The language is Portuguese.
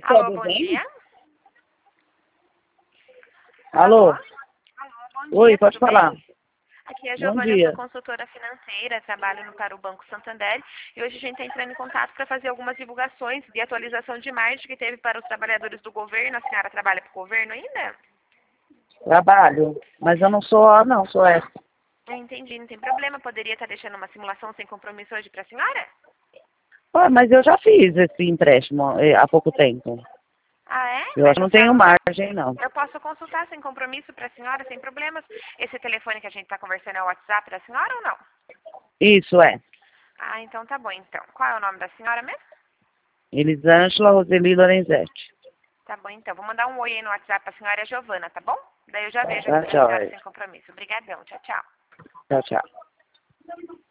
Alô, bom dia. Alô? Alô, bom dia, Oi, pode tudo falar. bem? Aqui é a Bom Giovana, eu dia. sou consultora financeira, trabalho para o Banco Santander e hoje a gente está entrando em contato para fazer algumas divulgações de atualização de margem que teve para os trabalhadores do governo. A senhora trabalha para o governo ainda? Trabalho. Mas eu não sou não, sou essa. Entendi, não tem problema. Poderia estar deixando uma simulação sem compromisso hoje para a senhora? Ah, mas eu já fiz esse empréstimo há pouco tempo. Ah, é? Eu acho Mas que a não tenho senhora margem, não. Eu posso consultar sem compromisso para a senhora, sem problemas. Esse telefone que a gente está conversando é o WhatsApp da senhora ou não? Isso é. Ah, então tá bom, então. Qual é o nome da senhora mesmo? Elisângela Roseli Lorenzetti. Tá bom, então. Vou mandar um oi aí no WhatsApp pra senhora, é Giovana, tá bom? Daí eu já vejo Tá, aqui pra tchau. senhora sem compromisso. Obrigadão, tchau, tchau. Tchau, tchau.